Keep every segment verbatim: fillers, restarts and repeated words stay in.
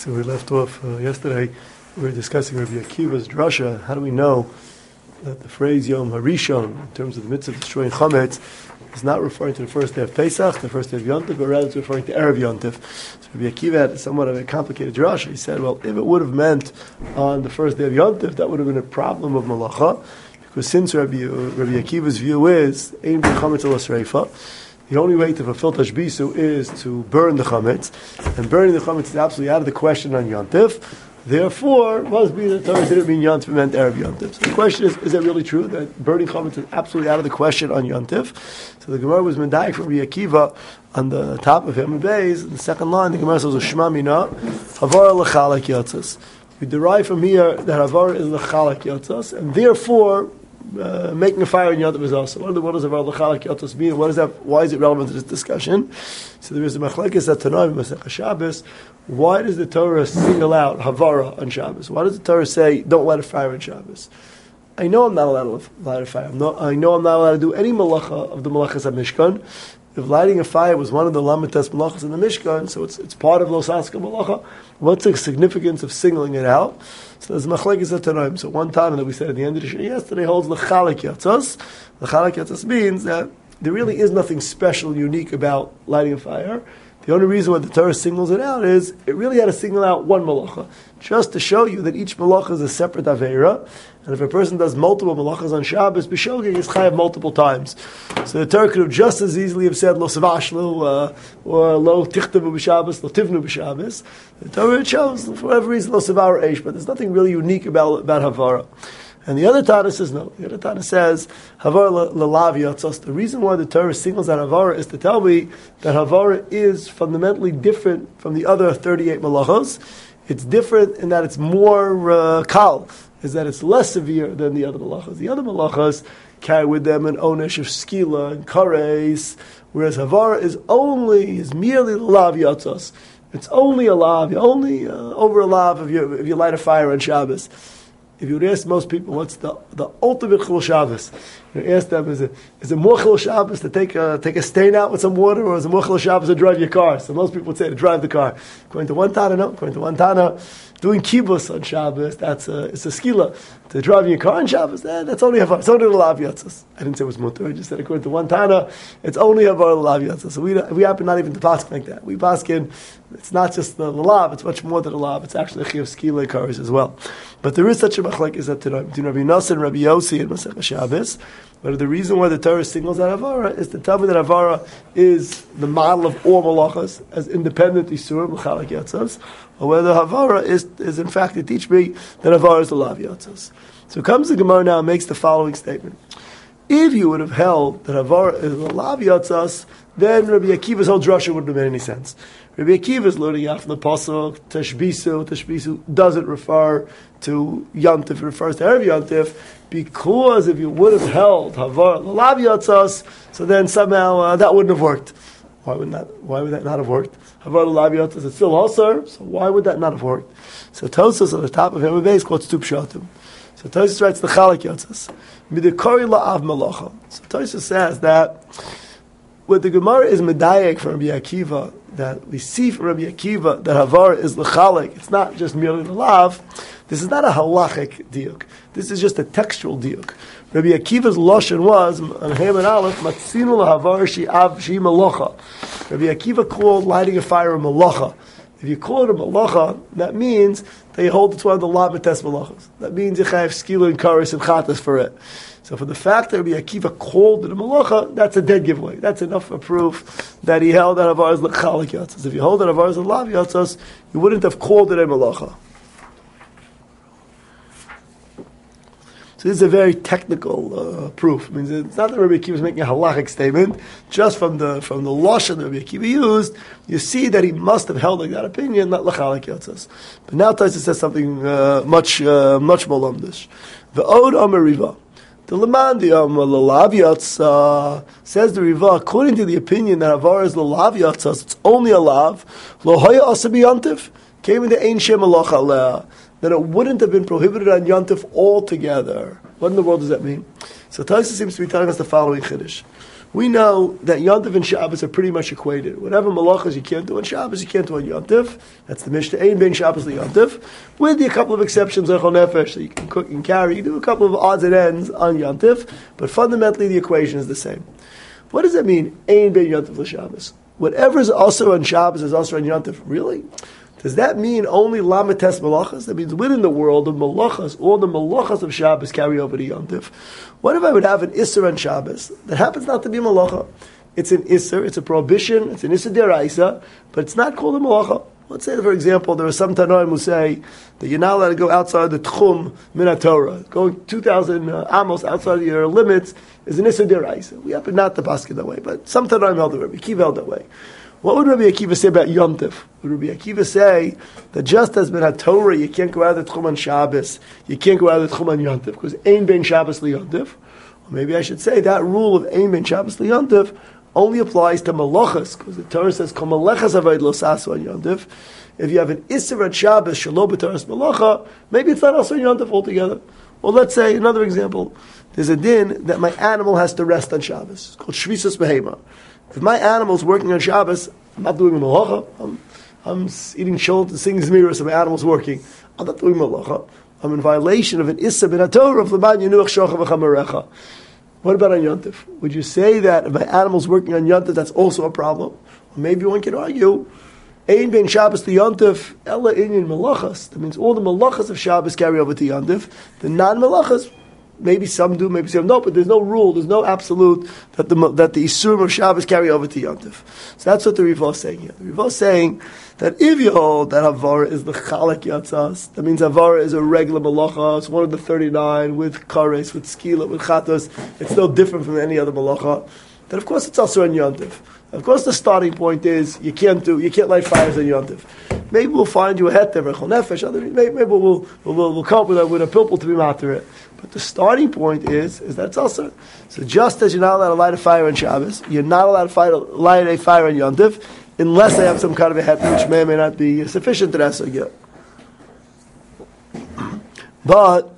So we left off uh, yesterday. We were discussing Rabbi Akiva's drasha. How do we know that the phrase Yom Harishon, in terms of the mitzvah of destroying chametz, is not referring to the first day of Pesach, the first day of Yontif, but rather it's referring to Erev Yontif? So Rabbi Akiva had somewhat of a complicated drasha. He said, well, if it would have meant on the first day of Yontif, that would have been a problem of malacha, because since Rabbi, Rabbi Akiva's view is Ein b'chametz al asreifa, the only way to fulfill tashbisu is to burn the chametz, and burning the chametz is absolutely out of the question on Yontif. Therefore, must be that the Torah didn't mean Yontif, it meant Erev Yontif. So the question is, is it really true that burning chametz is absolutely out of the question on Yontif? So the Gemara was medayik from Rabbi Akiva on the top of him Beis. In the second line, the Gemara says, Shema mina, havara l'chalak yotzas. We derive from here that havara is l'chalak yotzas, and therefore, Uh, making a fire in Yontif is also. What, what does Avar L'chalak Yotos mean? What is that? Why is it relevant to this discussion? So there is a machlekes at Tanai Masechah Shabbos. Why does the Torah single out Havara on Shabbos? Why does the Torah say don't light a fire on Shabbos? I know I'm not allowed to light a fire. I'm not, I know I'm not allowed to do any malacha of the malachas at Mishkan. If lighting a fire was one of the lamites malachas in the Mishkan, so it's it's part of Los Haska malacha. What's the significance of singling it out? So there's machlekes at Tanoim. So one time that we said at the end of the show yesterday holds l'chalak yatzos. L'chalak yatzos means that there really is nothing special, unique about lighting a fire. The only reason why the Torah singles it out is it really had to single out one malacha, just to show you that each malacha is a separate aveira. And if a person does multiple malachas on Shabbos, b'shogeg is chayav multiple times. So the Torah could have just as easily have said lo savashlu uh, or lo tichtavu b'Shabbos, lo tivnu b'Shabbos. The Torah chose for whatever reason lo savar eish, but there's nothing really unique about about havara. And the other Tana says no. The other Tana says havara lalav yatzos. The reason why the Torah singles out havara is to tell me that havara is fundamentally different from the other thirty-eight malachos. It's different in that it's more uh, kal. Is that it's less severe than the other malachas. The other malachas carry with them an onesh of skila and kares, whereas havara is only, is merely lav yatzos. It's only a lav, only uh, over a lav if you, if you light a fire on Shabbos. If you would ask most people, what's the, the ultimate chil Shabbos? You ask them, is it, is it more chil Shabbos to take a, take a stain out with some water, or is it more chil Shabbos to drive your car? So most people would say to drive the car. According to one Tana, no. According to one Tana, doing kibbutz on Shabbos, that's a, it's a skila. To drive your car on Shabbos, eh, that's only havar. It's only the lav yatzos. I didn't say it was mutter. I just said according to one Tana, it's only havar the lav yatzos. So we we happen not even to paskin like that. We paskin, it's not just the, the lav. It's much more than the lav. It's actually a chiyuv skila cars as well. But there is such a machlekes that between Rabbi Nosson and Rabbi Yossi and Masechah Shabbos. But the reason why the Torah singles out havara is to tell me that havara is the model of all malachas as independent isurim l'chalak yatzos, or whether havara is is in fact to teach me that havara is the lav yatzos. So comes the Gemara now and makes the following statement: if you would have held that havara is the lav yatzos, then Rabbi Akiva's whole drasha wouldn't have made any sense. Rabbi Akiva is learning out from the pasuk tashbisu. Tashbisu doesn't refer to Yontif; it refers to Erev Yontif. Because if you would have held havara l'lav yatzos, so then somehow uh, that wouldn't have worked. Why would that? Why would that not have worked? Havara l'lav yatzos is still also. So why would that not have worked? So Tosfos on the top of him is called Stup Shatim. So Tosfos writes the Chalak Yatzos midikari la'av malacha. So Tosfos says that what the Gemara is medayek from Rabbi Akiva, that we see from Rabbi Akiva that havara is l'chalek. It's not just merely l'lav. This is not a halachic diuk. This is just a textual diuk. Rabbi Akiva's lashon was on Ham and Aleph matzinu lahavar she'av she malacha. Rabbi Akiva called lighting a fire a malacha. If you call it a malacha, that means that you hold it's one of the lamites malachas. That means you have skila and karis and chatas for it. So for the fact that Rabbi Akiva called it a malacha, that's a dead giveaway. That's enough for proof that he held that avar is l'chalak yatzos. If you hold that avar is l'lav yatzos, you wouldn't have called it a malacha. So this is a very technical uh, proof. It means it's not that Rabbi Akiva is making a halachic statement. Just from the from the lashon that Rabbi Akiva used, you see that he must have held like that opinion, not l'chalak yatzos. But now Tosfos says something uh, much uh, much more lumdish. The Od Amar Riva. The Laman the Lalav Yatzah says the Riva, according to the opinion that Avar is Lalav Yatzah, it's only a lav. Lo Haya Asabi Yantif came into Ein Shem Malach Aleh. That it wouldn't have been prohibited on Yantif altogether. What in the world does that mean? So Tosfos seems to be telling us the following chiddush. We know that Yontif and Shabbos are pretty much equated. Whatever malachas you can't do on Shabbos, you can't do on Yontif. That's the Mishnah. Ein ben Shabbos Yontif, with the couple of exceptions on Nefesh, so you can cook and carry. You do a couple of odds and ends on Yontif, but fundamentally the equation is the same. What does that mean? Ein ben Yontif l'Shabbos. Whatever is also on Shabbos is also on Yontif. Really? Does that mean only lamites malachas? That means within the world of malachas, all the malachas of Shabbos carry over to Yontif. What if I would have an Isser on Shabbos that happens not to be a malacha? It's an Isser, it's a prohibition, it's an Isser deraisa, but it's not called a malacha. Let's say, for example, there are some Tanoim who say that you're not allowed to go outside the Tchum Min Torah. Going two thousand uh, amos outside of your limits is an Isser deraisa. We happen not to pass it that way, but some Tanoim held it, Rabbi Akiva held that way. What would Rabbi Akiva say about Yom Tov? Would Rabbi Akiva say that just as Min Torah, you can't go out of the Tchum on Shabbos, you can't go out of the Tchum on Yom Tov, because Ein Ben Shabbos li Yom Tov? Or maybe I should say that rule of Ein Ben Shabbos li Yom Tov only applies to malachas, because the Torah says, Kol malachas avoid lo sasu on Yom Tov. If you have an Isser on Shabbos, Shalom b'Toras malacha, maybe it's not also on Yom Tov altogether. Or let's say, another example, there's a din that my animal has to rest on Shabbos. It's called Shvisas Behema. If my animal's working on Shabbos, I'm not doing a malacha. I'm, I'm eating shult and singing zmiros, and my animal's working. I'm not doing malacha. I'm in violation of an issa bin haTorah of l'man yenuach shocha v'chamarecha. What about on Yontif? Would you say that if my animal's working on Yontif, that's also a problem? Or maybe one can argue, Ein ben Shabbos to Yontif, ella inyan malachas. That means all the malachas of Shabbos carry over to Yontif. The non-malachas, maybe some do, maybe some don't, but there's no rule, there's no absolute that the that the Isurim of Shabbos carry over to Yontif. So that's what the Riva is saying here. The Riva is saying that if you hold that Havara is the Chalak Yatzas, that means Havara is a regular malacha, it's one of the thirty-nine, with Kares, with Skila, with Chatos, it's no different from any other malacha, then of course it's also on Yontif. Of course the starting point is, you can't do, you can't light fires on Yontif. Maybe we'll find you a heter, a chol nefesh, maybe, maybe we'll, we'll, we'll, we'll come up with a, with a pilpul to be matter it. But the starting point is, is that it's also. So just as you're not allowed to light a fire on Shabbos, you're not allowed to fight, light a fire on Yontif, unless they have some kind of a heter, which may or may not be sufficient to that sugya. But,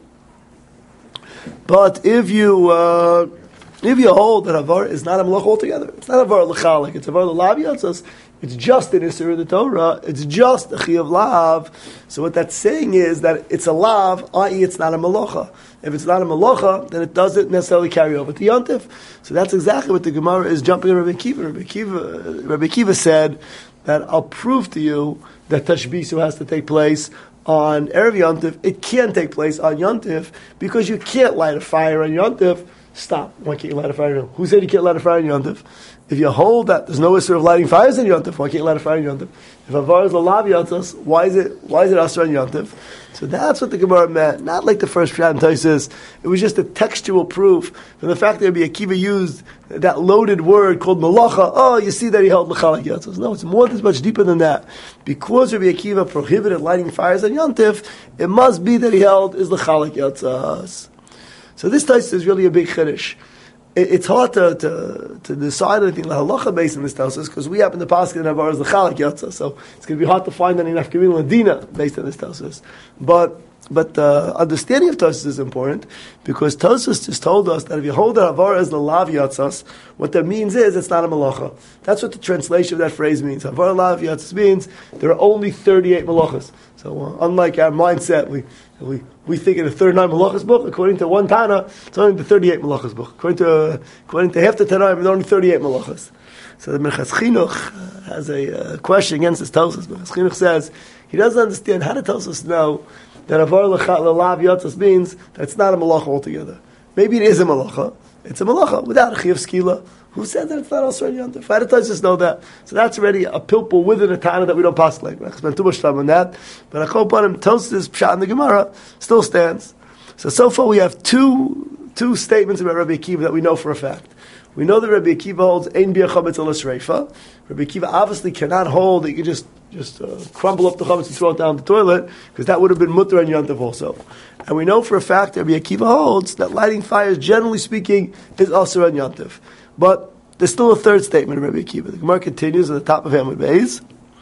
but if you, uh, if you hold that Avar is not a malach altogether, it's not Avar l'chalik, it's Avar l'lav, it's just an Isser of the Torah, it's just a Chi of Lav. So what that's saying is that it's a Lav, that is it's not a Malacha. If it's not a Malacha, then it doesn't necessarily carry over to Yontif. So that's exactly what the Gemara is jumping on Rabbi Akiva. Rabbi Akiva, Rabbi Akiva said that I'll prove to you that Tashbisu has to take place on Erev Yontif. It can't take place on Yontif because you can't light a fire on Yontif. Stop. Why can't you light a fire on Yontif? Who said you can't light a fire on Yontif? If you hold that there's no issue of lighting fires in Yontif, why can't you light a fire in Yontif? If Avar is a lav Yontif, why is it why is it Asr in Yontif? So that's what the Gemara meant. Not like the first Pshat in Taisus. It was just a textual proof from the fact that Rabbi Akiva used that loaded word called malacha. Oh, you see that he held l'chalak Yontif. No, it's more, it's much deeper than that. Because Rabbi Akiva prohibited lighting fires on Yontif, it must be that he held is l'chalak Yontif. So this Taisus is really a big chiddush. It's hard to, to, to decide anything like halacha based on this Tausus because we happen to pass in Avar as the Chalak Yatza, so it's going to be hard to find any nafkamina ladina based on this Tausus. But but uh, understanding of Tausus is important because Tausus just told us that if you hold Avar as the Lav Yatzas, what that means is it's not a malacha. That's what the translation of that phrase means. Avar Lav Yatzas means there are only thirty-eight malachas. So uh, unlike our mindset, we we we think in the thirty-nine malachas book. According to one Tana, it's only the thirty-eight malachas book. According to uh, according to half the Tana, it's only thirty-eight malachas. So the Minchas Chinuch has a uh, question against this Tosas. Minchas Chinuch says he doesn't understand how to Tosas know that Avar L'Lav Yatzas means that it's not a malacha altogether. Maybe it is a malacha. It's a malacha without a Chi of Skila. Who said that it's not also in Yontif? How did Tosas know that? So that's already a pilpul within a Tana that we don't pass like. I spent too much time on that. But I hope on him, Tosas Pshat in the Gemara still stands. So, so far we have two two statements about Rabbi Akiva that we know for a fact. We know that Rabbi Akiva holds Ein Bia Chametz Ala Shreifa. Rabbi Akiva obviously cannot hold that you can just, just uh, crumble up the chametz and throw it down the toilet, because that would have been mutter and Yontif also. And we know for a fact that Rabbi Akiva holds that lighting fires, generally speaking, is also on Yontif. But there's still a third statement of Rabbi Akiva. The Gemara continues at the top of Hamid Beis.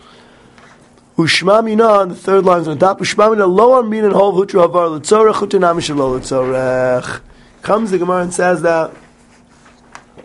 Ushma mina, on the third line on the top. Ushma mina lo amin and hov hutru havar l'tzorech hutanami shelo l'tzorech. Comes the Gemara and says that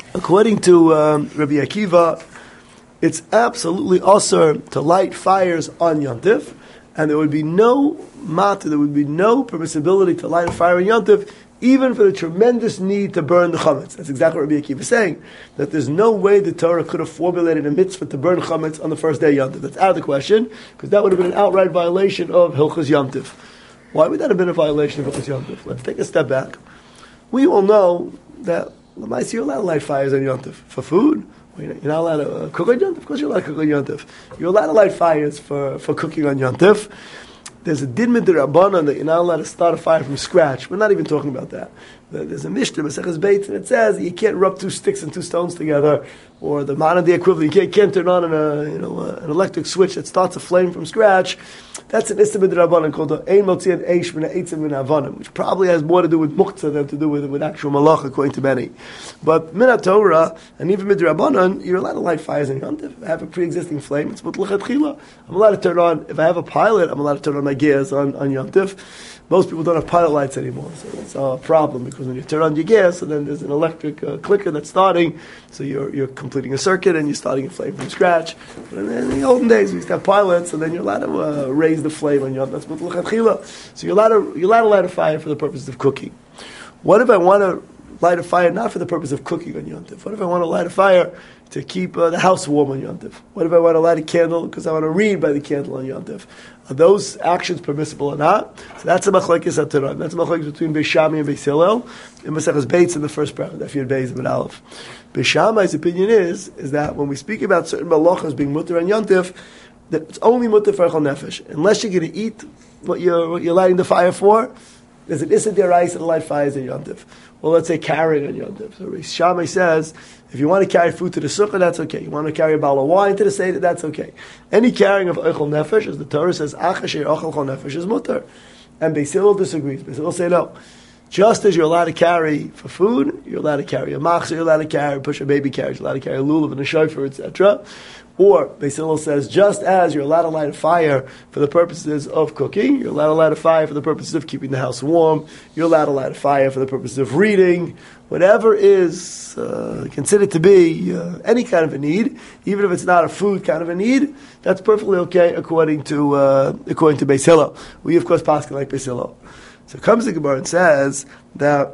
According to um, Rabbi Akiva, it's absolutely asur to light fires on Yontif, and there would be no mata, there would be no permissibility to light a fire on Yontif, even for the tremendous need to burn the chametz. That's exactly what Rabbi Akiva is saying, that there's no way the Torah could have formulated a mitzvah to burn chametz on the first day of Yontif. That's out of the question, because that would have been an outright violation of Hilchos Yontif. Why would that have been a violation of Hilchos Yontif? Let's take a step back. We all know that you're allowed to light fires on Yontif for food. You're not allowed to uh, cook on Yontif? Of course you're allowed to cook on Yontif. You're allowed to light fires for, for cooking on Yontif. There's a din midrabanan that you're not allowed to start a fire from scratch. We're not even talking about that. There's a Mishnah, Maseches Beitz, and it says you can't rub two sticks and two stones together, or the modern day equivalent. You can't, can't turn on an, uh, you know, uh, an electric switch that starts a flame from scratch. That's an Issa midrabanan called the Ein Motzian Eish Min Ha'etzim Min Ha'avanim, which probably has more to do with muktzah than to do with, with actual malach, according to many. But Min Torah and even midrabanan, you're allowed to light fires in Yontif. If I have a pre-existing flame, it's mutlach tchila. I'm allowed to turn on. If I have a pilot, I'm allowed to turn on my gears on on Yontif. Most people don't have pilot lights anymore, so that's a problem, because when you turn on your gas, and then there's an electric uh, clicker that's starting, so you're you're completing a circuit and you're starting a flame from scratch. But in, in the olden days, we used to have pilots, and then you're allowed to uh, raise the flame on your, that's mutlach tchila. So you're allowed to you're allowed to light a fire for the purpose of cooking. What if I want to light a fire not for the purpose of cooking on Yom Tov? What if I want to light a fire to keep uh, the house warm on Yom Tov? What if I want to light a candle because I want to read by the candle on Yom Tov? Are those actions permissible or not? So that's a machlekes ataran. That's a machlekes between Beis Shammai and Beis Hillel in Maseches Beitz in the first paragraph. Yud Beis and Aleph. Beis Shammai's opinion is is that when we speak about certain malachas being mutter on Yom Tov, that it's only mutter for echal nefesh. Unless you're going to eat what you're what you're lighting the fire for, there's an issa deraisa to light fires on Yom Tov. Well, let's say carrying on Yom Tov. So Beis Shammai says, if you want to carry food to the sukkah, that's okay. You want to carry a bottle of wine to the seder, that's okay. Any carrying of eichel nefesh, as the Torah says, achasher ochel chol nefesh is mutter. And Beis Hillel disagrees. Beis Hillel say no. Just as you're allowed to carry for food, you're allowed to carry a machzor, you're allowed to carry, push a baby carriage, you're allowed to carry a lulav and a shofar, et cetera. Or, Beis Hillel says, just as you're allowed to light a fire for the purposes of cooking, you're allowed to light a fire for the purposes of keeping the house warm, you're allowed to light a fire for the purposes of reading, whatever is uh, considered to be uh, any kind of a need, even if it's not a food kind of a need, that's perfectly okay according to uh, according to Beis Hillel. We, of course, paskin like Beis Hillel. So comes the Gemara and says that,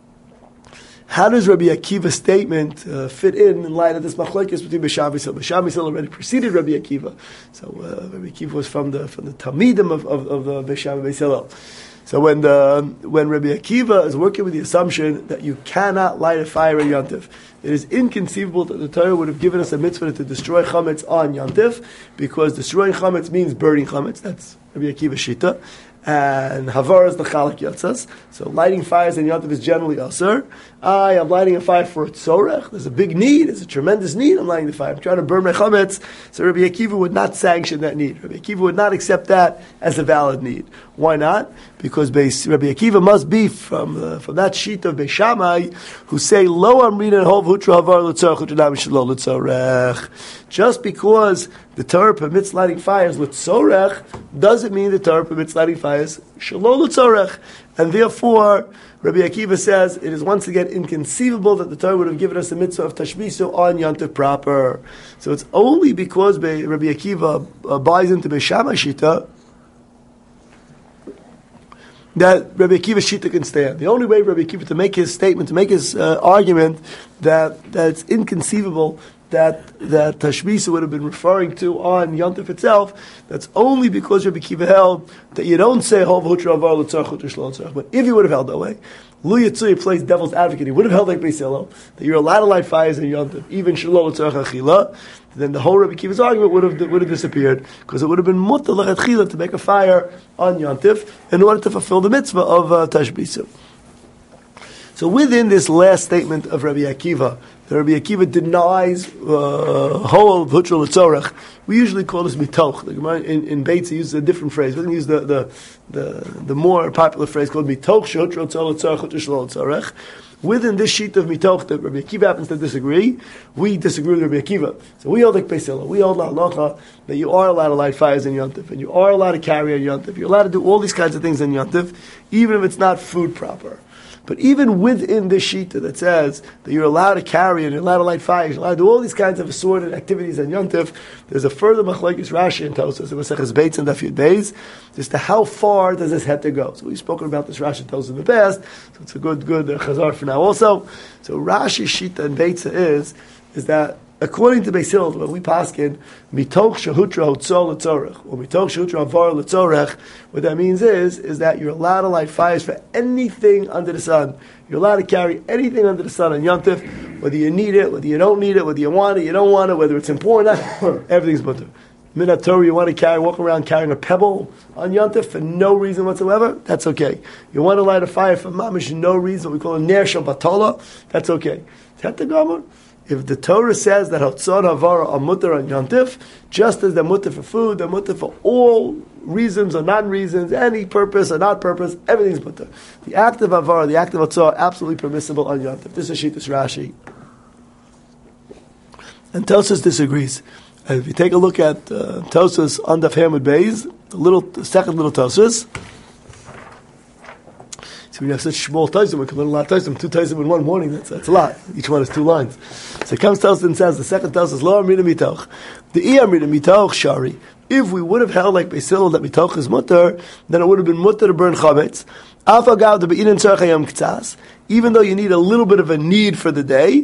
how does Rabbi Akiva's statement uh, fit in in light of this machlokes between Beis Shammai and Beis Hillel? Beis Shammai and Beis Hillel already preceded Rabbi Akiva. So uh, Rabbi Akiva was from the from the Talmidim of of, of the Beis Shammai and Beis Hillel. So when the when Rabbi Akiva is working with the assumption that you cannot light a fire in Yom Tov, it is inconceivable that the Torah would have given us a mitzvah to destroy chametz on Yom Tov, because destroying chametz means burning chametz. That's Rabbi Akiva's shita. And Havar is the Chalak Yatzas. So lighting fires in Yom Tov is generally Asur. I am lighting a fire for a tzorech. There's a big need. There's a tremendous need. I'm lighting the fire. I'm trying to burn my chametz. So Rabbi Akiva would not sanction that need. Rabbi Akiva would not accept that as a valid need. Why not? Because Rabbi Akiva must be from uh, from that sheet of Beis Shammai who say Lo Amrina Hov Hutra Havar L'Tzorech Hutra Shelo L'Tzorech. Just because the Torah permits lighting fires L'Tzorech doesn't mean the Torah permits lighting fires Shelo L'Tzorech. And therefore, Rabbi Akiva says it is once again inconceivable that the Torah would have given us a mitzvah of tashmisu on Yom Tov proper. So it's only because Rabbi Akiva uh, buys into Beis Shammai Shita that Rabbi Akiva's shita can stand. The only way Rabbi Akiva to make his statement, to make his uh, argument that that it's inconceivable that that Tashmisa would have been referring to on Yom Tov itself, that's only because Rabbi Akiva held that you don't say Hov Hutra Avar L'Tzorech Hutra Shelo L'Tzorech. But if he would have held that way, Lu Yitzuya plays devil's advocate. He would have held like Beis Hillel, that you're allowed to light fires in Yom Tov, even Shelo L'Tzorech Achila. Then the whole Rabbi Akiva's argument would have would have disappeared, because it would have been mutter l'chatchila to make a fire on Yom Tov in order to fulfill the mitzvah of uh, Tashbisa. So within this last statement of Rabbi Akiva, the Rabbi Akiva denies whole uh, Hutra L'Tzorech. We usually call this mitoch. The in, in Beitz he uses a different phrase. We use the, the the the more popular phrase called mitoch shehutra L'Tzorech Hutra Shelo L'Tzorech. Within this sheet of mitoch that Rabbi Akiva happens to disagree, we disagree with Rabbi Akiva. So we hold like Beis Hillel. We hold la halacha that you are allowed to light fires in Yom Tov, and you are allowed to carry on Yom Tov. You're allowed to do all these kinds of things in Yom Tov, even if it's not food proper. But even within this shita that says that you're allowed to carry and you're allowed to light fires, you're allowed to do all these kinds of assorted activities on Yontif, there's a further machlokes Rashi and Tosas, in Maseches Beitz and Daf Yud Beis, as to how far does this have to go. So we've spoken about this Rashi and Tosas in the past, so it's a good, good uh, chazar for now also. So Rashi, shita, and Beitza is, is that according to Beis Hillel, when we paskin, mitoch shehutra hotzol letzorech, or mitoch shehutra avar letzorech, what that means is, is that you're allowed to light fires for anything under the sun. You're allowed to carry anything under the sun on Yontif, whether you need it, whether you don't need it, whether you want it, you don't want it, whether it's important, everything's mutter. Minat Torah, you want to carry, walk around carrying a pebble on Yontif for no reason whatsoever, that's okay. You want to light a fire for mamish, no reason, we call it ner shel batola, that's okay. Tettagamur. If the Torah says that Hotzon Havara are mutter on Yontif, just as they're mutter for food, they're mutter for all reasons or non-reasons, any purpose or not purpose, everything's mutter. The act of Havara, the act of Hotzon, are absolutely permissible on Yontif. This is Shittas Rashi. And Tosas disagrees. And if you take a look at uh, Tosas on Daf Hamid Beis, the little, the second little Tosas, so we have such small Taisim, we can learn a lot of Taisim, two Taisim in one morning, that's, that's a lot. Each one is two lines. So it comes to us and says, the second tells us, Lo Amrina Mitoch. The I Amrina Mitoch Shari. If we would have held like Beis Hillel that Mitoch is mutter, then it would have been mutter to burn chametz. Afagav to be in tzarech hayom k'tzas. Even though you need a little bit of a need for the day,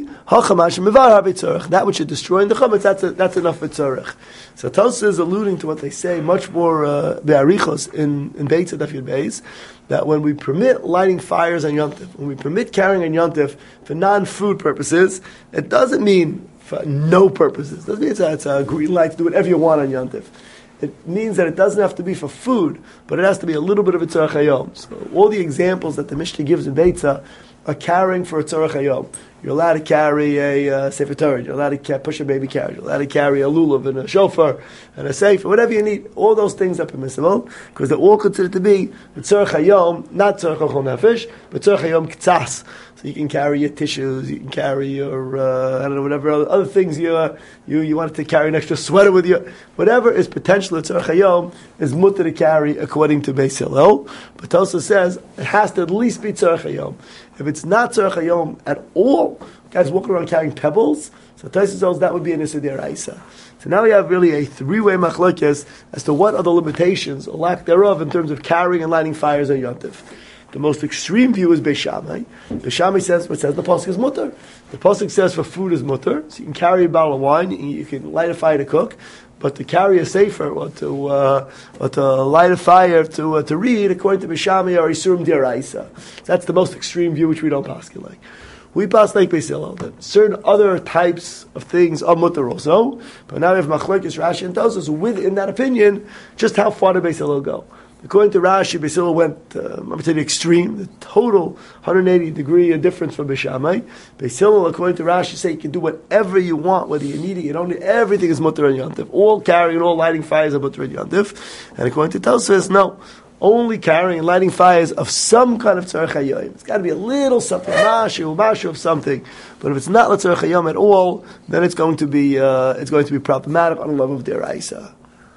that which you're destroying the chametz, that's, a, that's enough for tzarech. So Tosas is alluding to what they say much more uh, be'arichos in in Beitz Daf Yud Beis, that when we permit lighting fires on Yontif, when we permit carrying on Yontif for non-food purposes, it doesn't mean for no purposes. It doesn't mean it's a, it's a green light to do whatever you want on Yontif. It means that it doesn't have to be for food, but it has to be a little bit of a tzarech hayom. So all the examples that the Mishnah gives in Beitza are carrying for a tzarech hayom. You're allowed to carry a uh, sefer Torah. You're allowed to ca- push a baby carriage. You're allowed to carry a lulav and a shofar and a sefer, whatever you need. All those things are permissible because they're all considered to be tzarech hayom, not tzarech chol nefesh, but tzarech hayom k'tzas. So you can carry your tissues, you can carry your uh, I don't know whatever other, other things you uh, you you wanted to carry an extra sweater with you. Whatever is potential tzarech hayom is mutter to carry according to Beis Hillel. But Tosafos says it has to at least be tzarech hayom. If it's not tzarech hayom at all, guys walking around carrying pebbles, so Tosafos says that would be an issur d'oraisa. So now we have really a three-way machlokes as to what are the limitations or lack thereof in terms of carrying and lighting fires on Yontif. The most extreme view is Beis Shammai. Beis Shammai says, what says the pasuk is mutter. The pasuk says for food is mutter, so you can carry a bottle of wine, you can light a fire to cook, but to carry a sefer or to uh, or to light a fire to uh, to read, according to Beis Shammai, are isurim d'oraisa. That's the most extreme view, which we don't pass like. We pass like Beis Hillel that certain other types of things are mutter also, but now we have machlokes Rashi and Tosafos within that opinion. Just how far did Beis Hillel go? According to Rashi, Beis Hillel went uh, to the extreme, the total one hundred eighty degree difference from Beis Shammai. Beis Hillel, according to Rashi, say you can do whatever you want, whether you need it, you don't need it, everything is mutter on Yontif. All carrying, all lighting fires are mutter on Yontif. And according to Tosafos, no. Only carrying and lighting fires of some kind of tzarech hayom. It's got to be a little something, mashu, mashu of something. But if it's not tzarech hayom at all, then it's going to be uh, it's going to be problematic on the level of d'oraisa.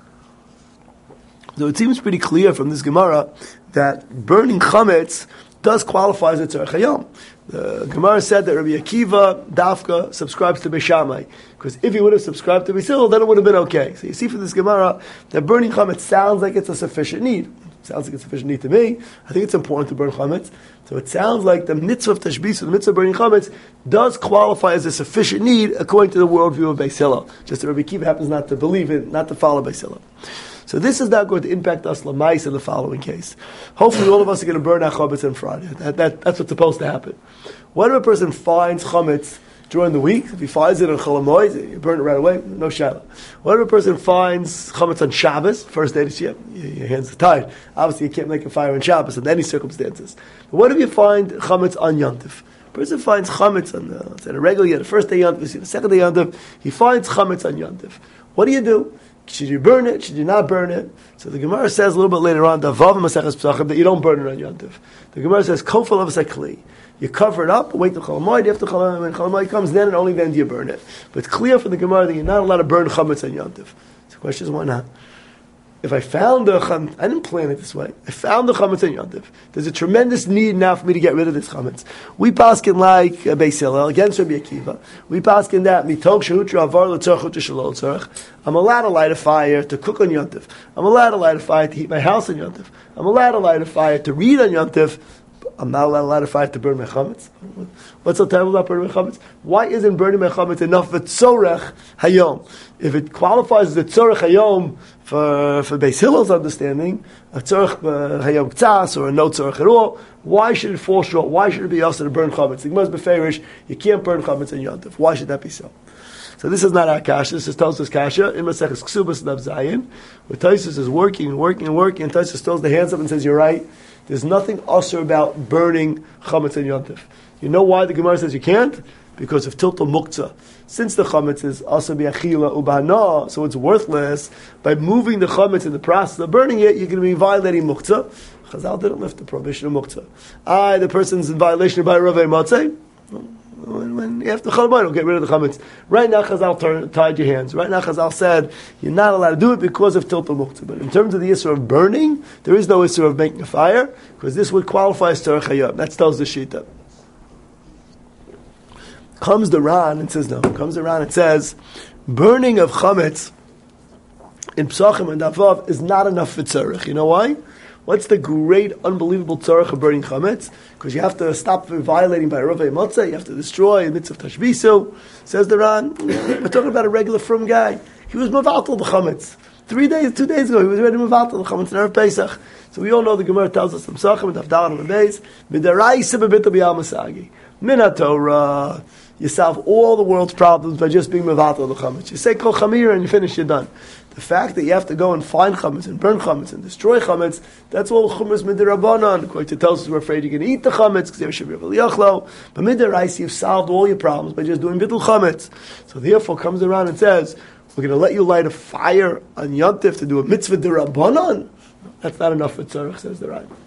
So it seems pretty clear from this Gemara that burning chametz does qualify as a tzarech hayom. The Gemara said that Rabbi Akiva Dafka subscribes to Beis Shammai, because if he would have subscribed to Beis Hillel, then it would have been okay. So you see from this Gemara that burning chametz sounds like it's a sufficient need. Sounds like it's a sufficient need to me. I think it's important to burn chametz. So it sounds like the mitzvah of tashbis, the mitzvah of burning chametz, does qualify as a sufficient need according to the worldview of Beis Hillel. Just that Rabbi Akiva happens not to believe it, not to follow Beis Hillel. So this is not going to impact us lamais in the following case. Hopefully all of us are going to burn our chametz on Friday. That, that, that's what's supposed to happen. What if a person finds chametz during the week? If he finds it on Chol Hamoed, you burn it right away, no shadow. What if a person finds chametz on Shabbos, first day this year? Your hands are tied. Obviously you can't make a fire on Shabbos under any circumstances. But what if you find chametz on Yontif? A person finds chametz on the, on a regular year, the first day Yontif, the second day Yontif, he finds chametz on Yontif. What do you do? Should you burn it? Should you not burn it? So the Gemara says a little bit later on, that you don't burn it on Yontif. The Gemara says, Kofel of Sakli. You cover it up, wait till Chol Hamoed, after Chol Hamoed, when Chol Hamoed comes, then and only then do you burn it. But it's clear from the Gemara that you're not allowed to burn chametz on Yontif. So the question is, why not? if I found the chametz, I didn't plan it this way. I found the chametz in Yontif. There's a tremendous need now for me to get rid of this chametz. We paskin like uh, Beis Hillel against Rabbi Akiva. We paskin that mitog shehutra avar l'tzorch u'ta shalol tzorch. I'm allowed to light a fire to cook on Yontif. I'm allowed to light a fire to heat my house on Yontif. I'm allowed to light a fire to read on Yontif. I'm not allowed to light a fire to burn my chametz. What's so terrible about burning my chametz? Why isn't burning my chametz enough for tzorech hayom? If it qualifies as a tzorech hayom for for Beis Hillel's understanding, a tzorech hayom k'tzas or a no tzorech at all, why should it fall short? Why should it be also to burn chametz? The Gemara is beferish. You can't burn chametz in Yontif. Why should that be so? So this is not our kasha. This is Tosfos kasha in Maseches Ksubas Daf Zayin, where Tosfos is working and working and working, and Tosfos throws the hands up and says, "You're right. There's nothing usher about burning chametz in Yontif." You know why the Gemara says you can't? Because of tiltul muktzah. Since the chametz is also bi'achila ubahana, so it's worthless. By moving the chametz in the process of burning it, you're going to be violating muktzah. Chazal didn't lift the prohibition of muktzah. I, the person's in violation by Ravei Matzeh. When, when you have to chalabayim, get rid of the chametz. Right now, Chazal turn, tied your hands. Right now, Chazal said you're not allowed to do it because of tiltul muktzah. But in terms of the issue of burning, there is no issue of making a fire because this would qualify as tzorech hayom. That tells the shita. Comes the Ran and says no. Comes the Ran and says burning of chametz in Psachim and Davav is not enough for tzorech. You know why? What's the great, unbelievable tzorech of burning chametz? Because you have to stop violating by Ravei Matzeh, you have to destroy the mitzvah tashbisu. Says the Ran, we're talking about a regular frum guy. He was mavatal the chametz. Three days, two days ago, he was ready to mavatal the chametz in Erev Pesach. So we all know the Gemara tells us from Psachim and Davav and Beis, Midaraisa bebita b'yal masagi. Min HaTorah, you solve all the world's problems by just being mevatel the chametz. You say kol chamir and you finish, you're done. The fact that you have to go and find chametz and burn chametz and destroy chametz, that's all chumas midirabanan. According to tells us we're afraid you're going to eat the chametz because there should be a yachlo. But midiraisa, you've solved all your problems by just doing bittul chametz. So therefore comes around and says, we're going to let you light a fire on Yontif to do a mitzvah dirabanan. That's not enough for tzarech, says the Ran.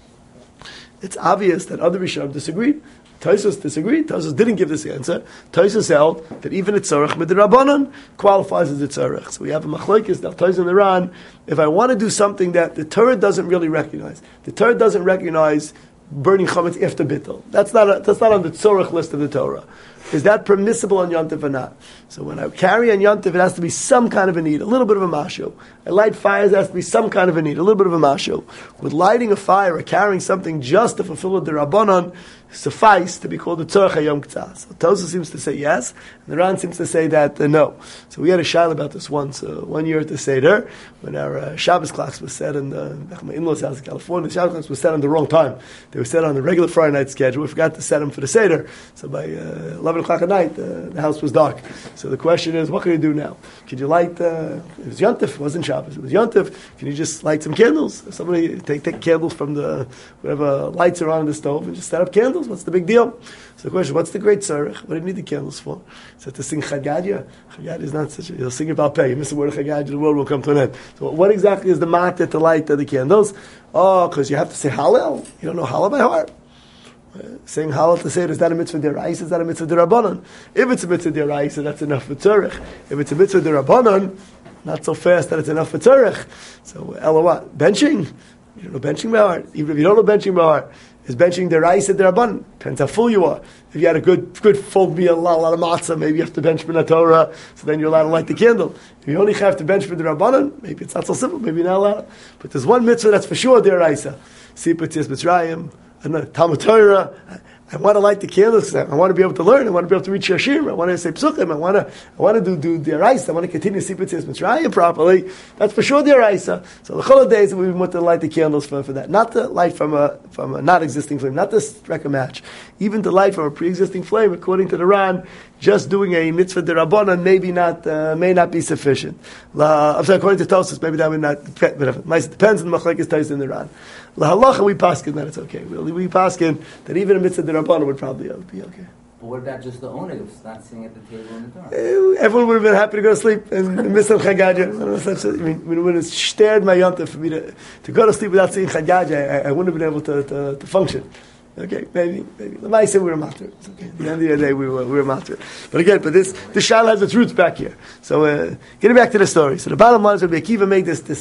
It's obvious that other Rishonim disagreed. Tosfos disagreed. Tosfos didn't give this answer. Tosfos held that even a tzorech midrabanan qualifies as a tzorech. So we have a machlokes that Tosfos and the Ran. If I want to do something that the Torah doesn't really recognize, the Torah doesn't recognize burning chametz after bittul. That's not a, that's not on the tzorech list of the Torah. Is that permissible on Yontif or not? So when I carry on Yontif, it has to be some kind of a need, a little bit of a masho. I light fires, it has to be some kind of a need, a little bit of a masho. With lighting a fire or carrying something just to fulfill the Rabbanon suffice to be called the Tzorech HaYom K'tzah. So Tosfos seems to say yes, and the Ran seems to say that uh, no. So we had a shayla about this once, uh, one year at the Seder, when our uh, Shabbos class was set in the, my in-laws' house in California. The Shabbos class was set on the wrong time. They were set on the regular Friday night schedule. We forgot to set them for the Seder. So by uh, eleven o'clock at night, uh, the house was dark. So the question is, what can you do now? Could you light, uh, it was Yontif, it wasn't Shabbos, it was Yontif. Can you just light some candles? Somebody take, take candles from the, whatever lights are on in the stove and just set up candles? What's the big deal? So the question, what's the great tzarech? What do you need the candles for? So to sing Chad Gadya? Chad Gadya is not such a, you'll sing about pay. You miss the word of Chad Gadya, the world will come to an end. So what exactly is the matter to light the candles? Oh, because you have to say Hallel. You don't know Hallel by heart. Uh, saying Hallel to say it, is that a mitzvah deraisa? Is that a mitzvah derabanan? If it's a mitzvah deraisa, that's enough for tzarech. If it's a mitzvah derabanan, not so fast that it's enough for tzarech. So, ella what? Benching? You don't know benching by heart. Even if you don't know benching by heart, is benching deraisa derabanan? Depends how full you are. If you had a good, good full meal, a lot, a lot of matzah, maybe you have to bench for Torah, so then you're allowed to light the candle. If you only have to bench for the Rabbanan, maybe it's not so simple, maybe you're not allowed. But there's one mitzvah that's for sure deraisa. Sipur Tzis Mitzrayim, and Talmud Torah. I want to light the candles. I want to be able to learn. I want to be able to reach Yashim. I want to say Psukim. I want to. I want to do do the Araisa. I want to continue Sipur Tzis Mitzrayim properly. That's for sure the Araisa. So the whole days we want to light the candles for, for that. Not to light from a from a not existing flame. Not to strike a match. Even to light from a pre-existing flame, according to the Ran, just doing a mitzvah derabanan maybe not uh, may not be sufficient. La, I'm sorry, according to Tosfos, maybe that would not. But it depends on the machlekes Tosfos in the Ran. La halacha we paskin that it's okay. We, we paskin that even a mitzvah derabanan would probably be okay. But what about just the owner who's not sitting at the table in the door? Everyone would have been happy to go to sleep and miss some Chagaja. I mean, when it's stared my yontif for me to, to go to sleep without seeing Chagaja, I, I wouldn't have been able to, to, to function. Okay, maybe, maybe. The Maisa we were matter. It's okay. At the end of the day, we were, we were matter. But again, but this, this shayla has its roots back here. So, uh, getting back to the story. So the bottom line is that Rabbi Akiva made this, this,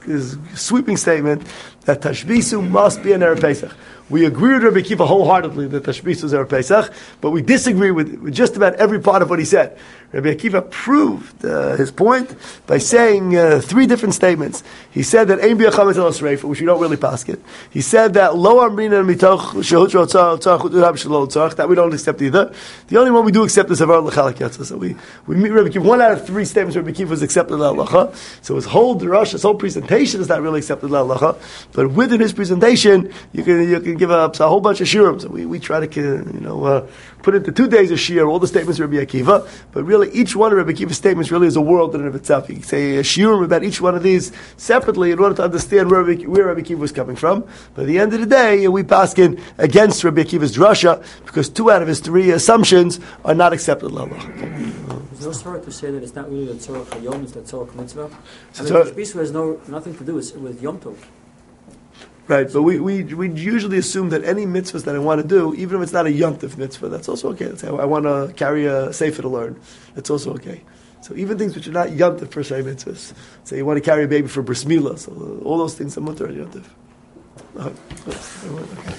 his sweeping statement that Tashbisu must be an Erev Pesach. We agree with Rabbi Akiva wholeheartedly that Tashbisu is Erev Pesach, but we disagree with, with just about every part of what he said. Rabbi Akiva proved uh, his point by saying uh, three different statements. He said that Ein B'Yachametz El Asreif, which we don't really pass it. He said that Lo Amrina Mitoch Shehutro Tzarach Tzarach U'Hab Shalol Tzarach, that we don't accept either. The only one we do accept is Avar L'Chalak Yatzah. So we we meet Rabbi Akiva. One out of three statements Rabbi Akiva was accepted L'Halacha. So his whole Darash, his whole presentation is not really accepted L'Halacha. But within his presentation, you can you can give up a whole bunch of shiurim. So we, we try to you know uh, put into two days of shiur all the statements of Rabbi Akiva. But really, each one of Rabbi Akiva's statements really is a world in and of itself. You can say a shiurim about each one of these separately in order to understand where Rabbi, where Rabbi Akiva was coming from. But at the end of the day, we paskin against Rabbi Akiva's drasha because two out of his three assumptions are not accepted. Is it also hard to say that it's not really the tzorach hayom, it's the tzorach mitzvah? So I mean, Tashbisu has no nothing to do with, with Yom Tov. Right, but we, we we usually assume that any mitzvahs that I want to do, even if it's not a yontif mitzvah, that's also okay. Let's say I want to carry a sefer to learn, that's also okay. So even things which are not yontif per se mitzvahs, say you want to carry a baby for bris milah, so all those things are mutar yontif. Okay.